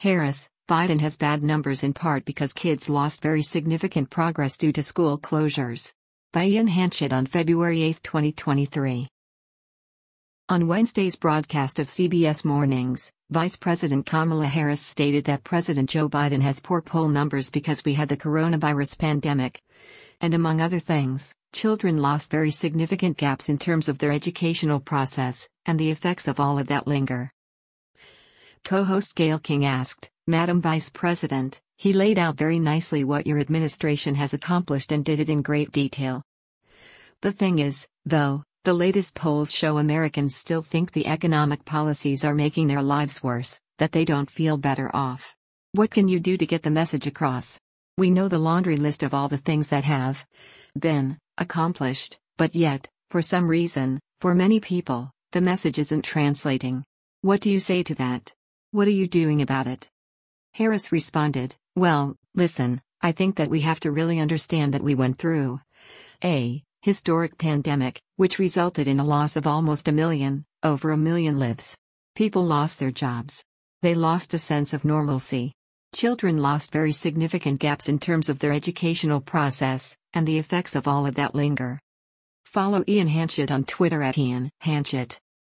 Harris, Biden has bad numbers in part because kids lost very significant progress due to school closures. By Ian Hanchett on February 8, 2023. On Wednesday's broadcast of CBS Mornings, Vice President Kamala Harris stated that President Joe Biden has poor poll numbers because we had the coronavirus pandemic. And among other things, children lost very significant gaps in terms of their educational process, and the effects of all of that linger. Co-host Gayle King asked, "Madam Vice President, he laid out very nicely what your administration has accomplished and did it in great detail. The thing is, though, the latest polls show Americans still think the economic policies are making their lives worse, that they don't feel better off. What can you do to get the message across? We know the laundry list of all the things that have been accomplished, but yet, for some reason, for many people, the message isn't translating. What do you say to that? What are you doing about it?" Harris responded, "Well, listen, I think that we have to really understand that we went through a historic pandemic, which resulted in a loss of almost over a million lives. People lost their jobs. They lost a sense of normalcy. Children lost very significant gaps in terms of their educational process, and the effects of all of that linger." Follow Ian Hanchett on Twitter at Ian Hanchett.